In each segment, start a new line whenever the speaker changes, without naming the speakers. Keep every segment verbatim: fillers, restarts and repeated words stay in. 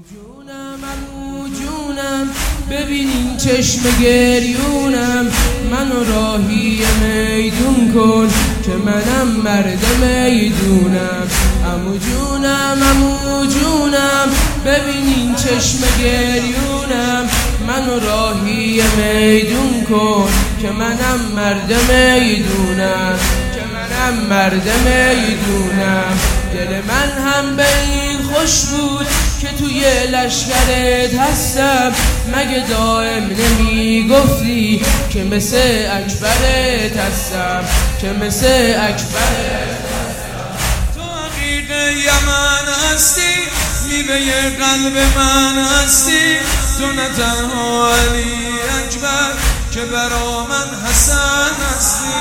جونم عمو جونم ببینین چشم گریونم منو راهی میدون کن که منم مرد میدونم. عمو جونم عمو جونم ببینین چشم گریونم منو راهی میدون کن که منم مرد میدونم که منم مرد میدونم. دل من هم به این خوش بود که توی لشکرت هستم. مگه دائم نمی گفتی که مثل اکبرت هستم که مثل اکبرت هستم.
تو حقیق یمن هستی میوه قلب من هستی. تو نه تنها علی اکبر که برا من حسن هستی.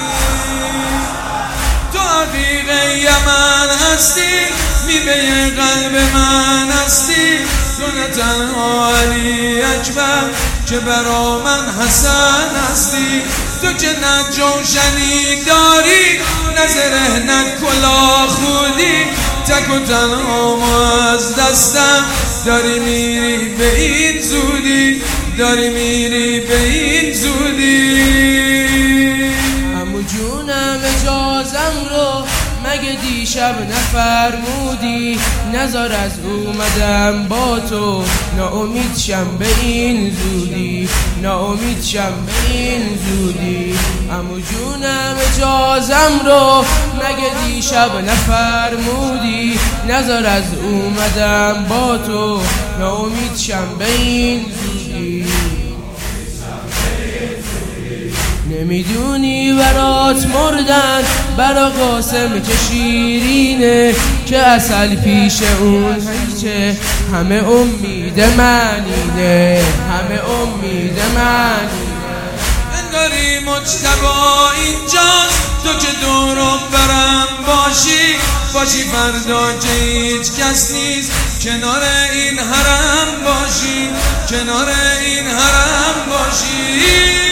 تو حقیق یمن هستی میوه قلب من هستی. تو نه تنها علی اکبر که برا من حسن هستی. تو که نه جوشنی داری نه زره نه کلاه خودی. تک و تنها از دستم داری میری به این زودی داری میری به این زودی.
عمو جونم اجازم رو مگه دیشب نفرمودی نذار از اومدم با تو ناامید شم به این زودی ناامید شم به این زودی. عمو جونم اجازم رو مگه دیشب نفرمودی نذار از اومدم با تو ناامید شم به این زودی. نمیدونی برات مردن برا قاسم که شیرینه که اصل پیش اون هیچه همه امید منینه همه امید منینه.
انگاری مجتبا اینجاست تو که دورم برم باشی باشی فردا که هیچ کس نیست کنار این حرم باشی کنار این حرم باشی.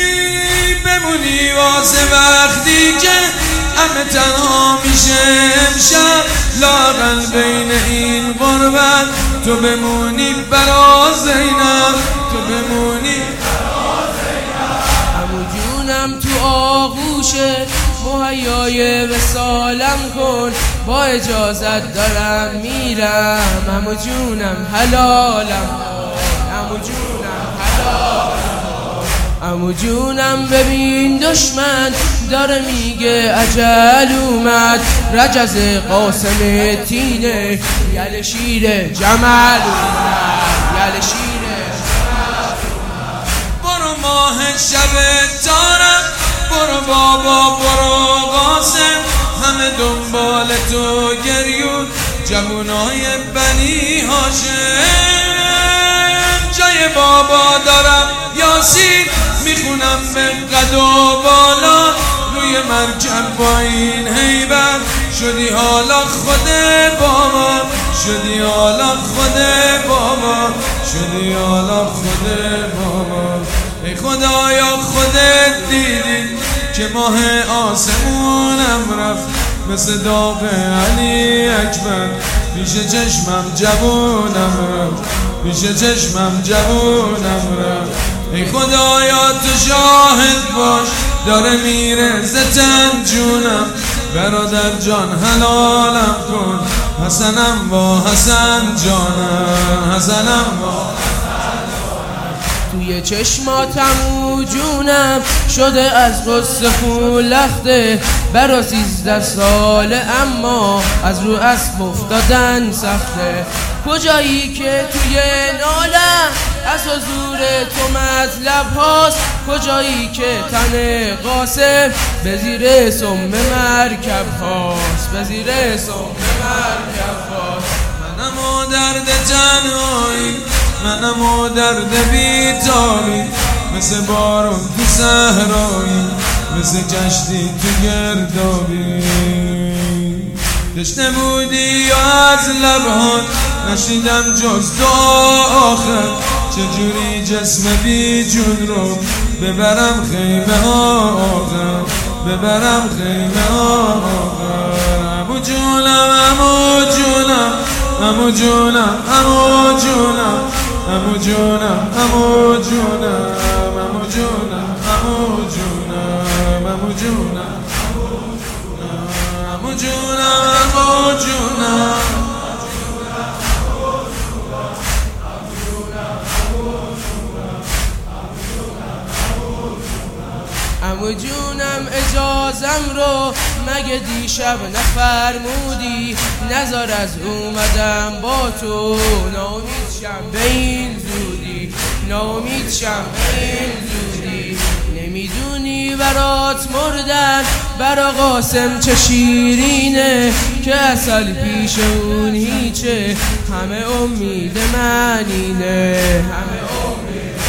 بمونی واسه وقتی که همه تنها میشه امشب لااقل بین این غربت تو بمونی برا زینب تو بمونی برا زینب.
عمو جونم تو آغوشت مهیای وصالم کن با اجازت دارم میرم. عمو جونم حلالم کن عمو جونم حلالم. عمو جونم ببین دشمن داره میگه عجل اومد رجز قاسم تینه یل شیر جمل اومد یل شیر جمل اومد.
برو ماه شب تارم برو بابا برو قاسم همه دنبال تو گریون جوونای بنی هاشم. جای بابا دارم یاسین میخونم به قد و بالا روی مرکب با این هیبت شدی حالا خود بابا شدی حالا خود بابا شدی حالا خود بابا. ای خدایا خودت دیدی که ماه آسمونم رفت مثل داغ علی اکبر پیش چشمم جوونم رفت پیش چشمم جوونم رفت. ای خدایا تو شاهد باش داره میره زتن جونم برادر جان حلالم کن حسنم با حسن جانم حسنم با
توی چشماتم و جونم شده از غصه خون لخته برا سیزده ساله اما از رو اسب افتادن سخته. کجایی که توی نالم از حضور تو مطلب هاست کجایی که تن قاسم به زیر سم مرکب هاست به زیر سم مرکب هاست.
منم و درد تنهایی منم و درد بیتاری مثل بارون تو صحرایی مثل کشتی تو گردابی. تشنه بودی یا از لبهات نشیدم جز دعا آخر چجوری جسم بی جون رو ببرم خیمه ها آخر ببرم خیمه ها آخر. عمو جونم عمو جونم امو جونم امو جونم امو جونم امو جونم امو جونم امو جونم امو جونم امو جونم امو جونم
عمو جونم اجازم رو مگه دیشب نفرمودی نزار از اومدم با تو ناامید شم به این زودی ناامید شم به این زودی نمیدونی برات مردن برا قاسم چه شیرینه که اصل پیش اون هیچه همه امید منینه همه امید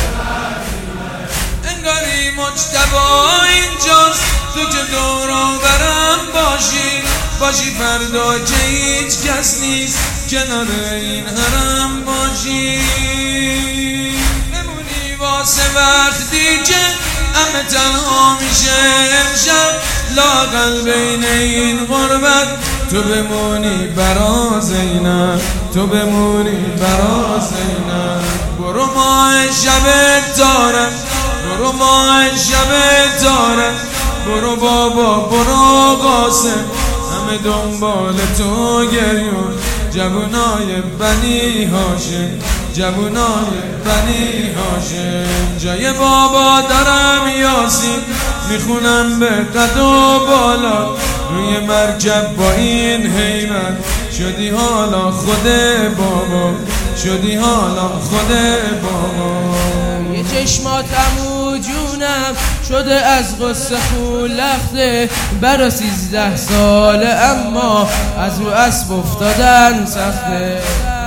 انگاری مجتبا اینجاست تو که دورا برم باشی باشی فردا که هیچ کس نیست کنار این حرم باشی بمونی واسه وقتی که همه تنها میشه امشب لااقل بین این غربت تو بمونی برا زینب تو بمونی برا زینب برو ماه شب دارم برو ماه شب دارم برو بابا برو قاسم همه دنبال تو گریون جوونای بنی هاشم جوونای بنی هاشم جای بابا دارم یاسین میخونم به قد و بالا روی مرکب با این حیمت شدی حالا خود بابا شدی حالا خود بابا
یه چشمات عمو جونم شده از غصه خون لخته برا سیزده ساله اما از رو اسب افتادن سخته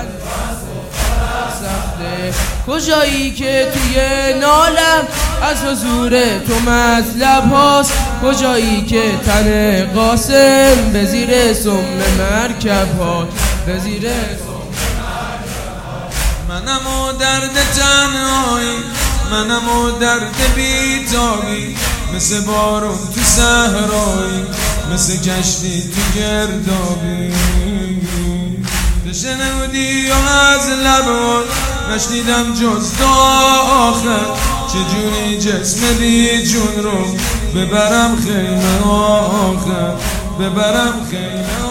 سخته کجایی که توی نالم از حضور تو مطلب هاست کجایی که تن قاسم به زیر سم مرکب ها به زیر
منم و درد تنهایی منم و درد بیتابی مثل بارون تو صحرایی مثل کشتی تو گردابی تو شنودی و از لبان نشنیدم جز تا آخر چجوری جسم بی جون رو ببرم خیمه آخر ببرم خیمه